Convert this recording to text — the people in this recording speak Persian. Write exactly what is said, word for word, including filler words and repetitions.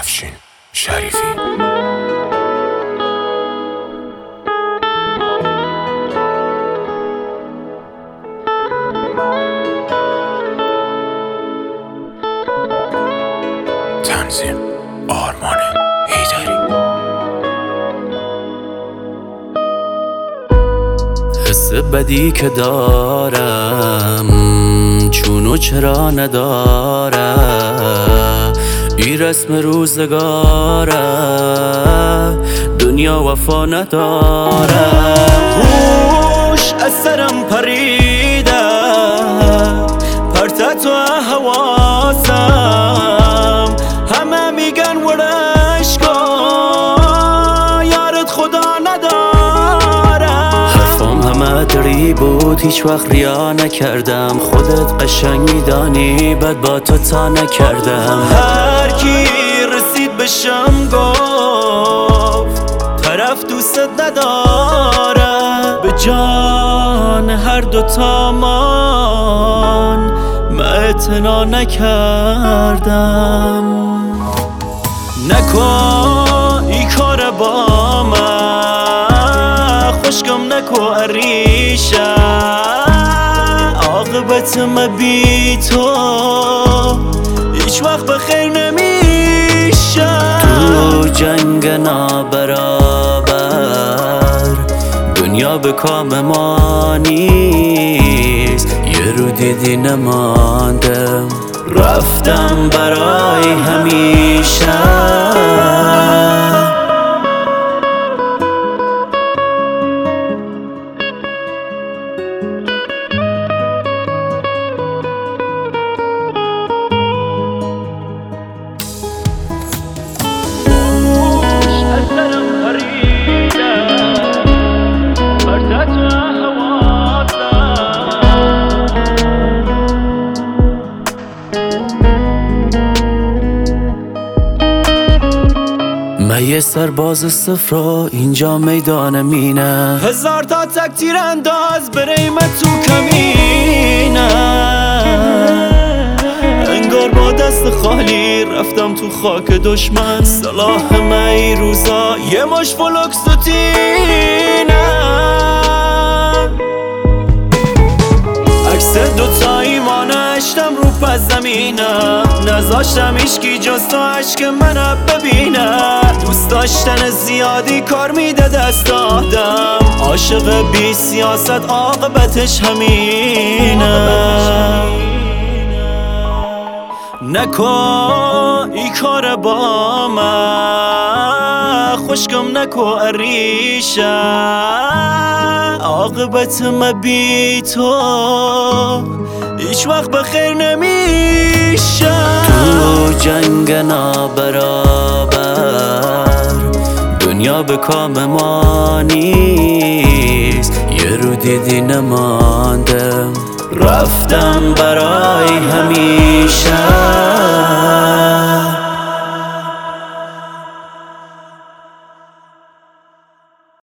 افشین شریفی. تنظیم آرمان حیدری. حس بدی که دارم چونو چرا نداره، ای رسم روزگاره، دنیا وفا نداره. هوش از سرم پریده، پرته تو حواسم، همه میگن ورش کن یارت خدا نداره. حرفام همه دری بود، هیچ وقت ریا نکردم، خودت قشنگ میدانی بد با تو تا نکردم. هر کی رسید بشم گفت طرف دوست نداره، به جان هر دوتامان من اعتنا نکردم. نکن ای کار با من، خوشگم نکو عریشه، عاقبت ما بی تو هیچ وقت بخیر نمیشه. تو جنگ نابرابر، دنیا به کام ما نیست، یه رو دیدی نماندم، رفتم برای همیشه. من یه سرباز صفرا اینجا میدان مینه، هزار تا تک تیر انداز بریم تو کمینه. انگار با دست خالی رفتم تو خاک دشمن، صلاح من ای روزا یه مش فلوکس و تینه. عکس دوتایی ما نشتم رو پس زمینم، نذاشتم ایشکی جز تو عشق منو ببینه. دوست داشتن زیادی کار میده دست آدم، عاشق بی سیاست عاقبتش همینه. نکن ای کار با من، خوشگم نکو عریشه، عاقبت ما بی تو هیچ وقت بخیر نمیشه. تو جنگ نابرابر، دنیا به کام ما نیست، یه رو دیدی نماندم، رفتم برای همیشه.